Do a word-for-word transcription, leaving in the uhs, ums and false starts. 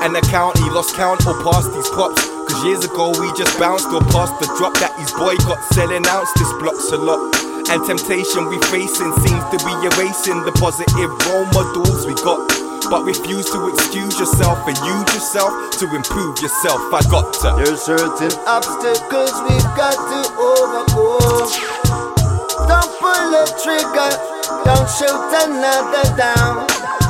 an account, he lost count or passed these pops. Cause years ago we just bounced or passed the drop that his boy got selling out. This blocks a lot. And temptation we facing seems to be erasing the positive role models we got. But refuse to excuse yourself and use yourself to improve yourself. I got to. There's certain obstacles we've got to overcome. Don't pull the trigger, don't shoot another down.